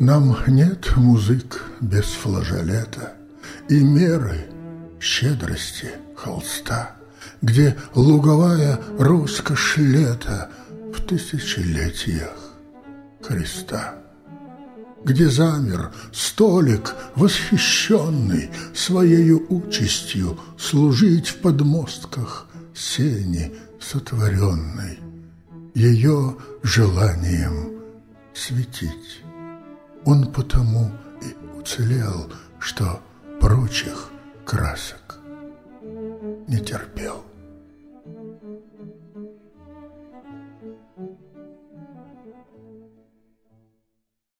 Нам нет музык без флажолета и меры щедрости холста, где луговая роскошь лета в тысячелетиях Христа, где замер столик восхищенный своею участью служить в подмостках сени сотворенной, ее желанием светить. Он потому и уцелел, что прочих красок не терпел.